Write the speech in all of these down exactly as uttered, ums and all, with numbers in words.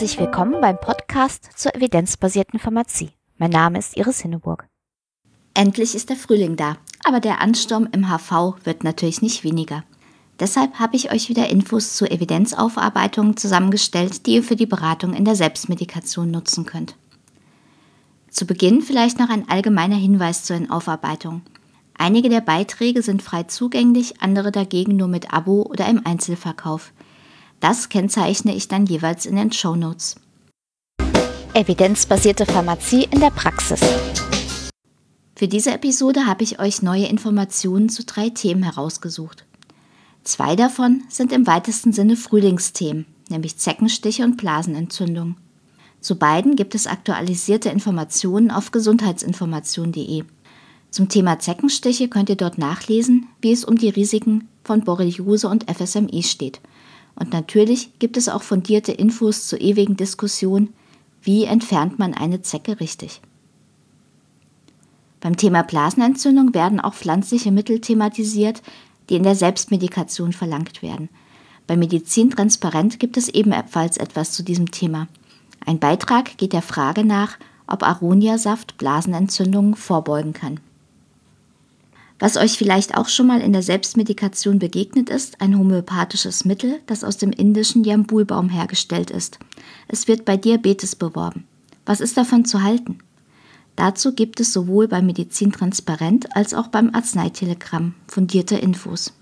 Herzlich willkommen beim Podcast zur evidenzbasierten Pharmazie. Mein Name ist Iris Hinneburg. Endlich ist der Frühling da, aber der Ansturm im H V wird natürlich nicht weniger. Deshalb habe ich euch wieder Infos zu Evidenzaufarbeitungen zusammengestellt, die ihr für die Beratung in der Selbstmedikation nutzen könnt. Zu Beginn vielleicht noch ein allgemeiner Hinweis zu den Aufarbeitungen. Einige der Beiträge sind frei zugänglich, andere dagegen nur mit Abo oder im Einzelverkauf. Das kennzeichne ich dann jeweils in den Shownotes. Evidenzbasierte Pharmazie in der Praxis. Für diese Episode habe ich euch neue Informationen zu drei Themen herausgesucht. Zwei davon sind im weitesten Sinne Frühlingsthemen, nämlich Zeckenstiche und Blasenentzündung. Zu beiden gibt es aktualisierte Informationen auf gesundheitsinformation punkt de. Zum Thema Zeckenstiche könnt ihr dort nachlesen, wie es um die Risiken von Borreliose und F S M I steht. Und natürlich gibt es auch fundierte Infos zur ewigen Diskussion, wie entfernt man eine Zecke richtig. Beim Thema Blasenentzündung werden auch pflanzliche Mittel thematisiert, die in der Selbstmedikation verlangt werden. Bei Medizin Transparent gibt es ebenfalls etwas zu diesem Thema. Ein Beitrag geht der Frage nach, ob Aronia-Saft Blasenentzündungen vorbeugen kann. Was euch vielleicht auch schon mal in der Selbstmedikation begegnet ist, ein homöopathisches Mittel, das aus dem indischen Jambulbaum hergestellt ist. Es wird bei Diabetes beworben. Was ist davon zu halten? Dazu gibt es sowohl bei Medizin Transparent als auch beim Arzneitelegramm fundierte Infos.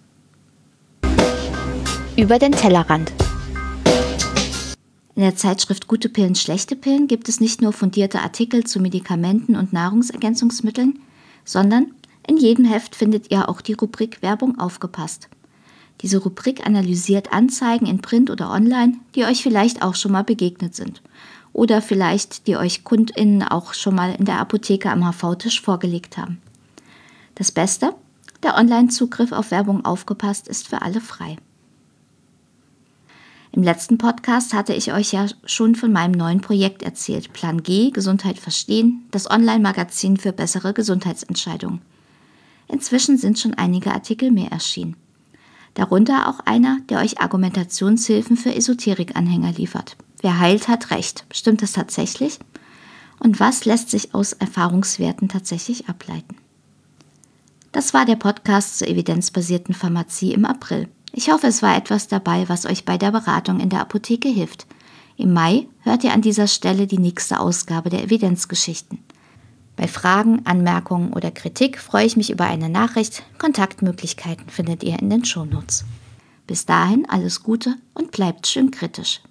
Über den Tellerrand. In der Zeitschrift Gute Pillen, schlechte Pillen gibt es nicht nur fundierte Artikel zu Medikamenten und Nahrungsergänzungsmitteln, sondern in jedem Heft findet ihr auch die Rubrik Werbung aufgepasst. Diese Rubrik analysiert Anzeigen in Print oder online, die euch vielleicht auch schon mal begegnet sind. Oder vielleicht die euch KundInnen auch schon mal in der Apotheke am H V-Tisch vorgelegt haben. Das Beste: der Online-Zugriff auf Werbung aufgepasst ist für alle frei. Im letzten Podcast hatte ich euch ja schon von meinem neuen Projekt erzählt, Plan G, Gesundheit verstehen, das Online-Magazin für bessere Gesundheitsentscheidungen. Inzwischen sind schon einige Artikel mehr erschienen. Darunter auch einer, der euch Argumentationshilfen für Esoterik-Anhänger liefert. Wer heilt, hat Recht. Stimmt das tatsächlich? Und was lässt sich aus Erfahrungswerten tatsächlich ableiten? Das war der Podcast zur evidenzbasierten Pharmazie im April. Ich hoffe, es war etwas dabei, was euch bei der Beratung in der Apotheke hilft. Im Mai hört ihr an dieser Stelle die nächste Ausgabe der Evidenzgeschichten. Bei Fragen, Anmerkungen oder Kritik freue ich mich über eine Nachricht. Kontaktmöglichkeiten findet ihr in den Shownotes. Bis dahin alles Gute und bleibt schön kritisch.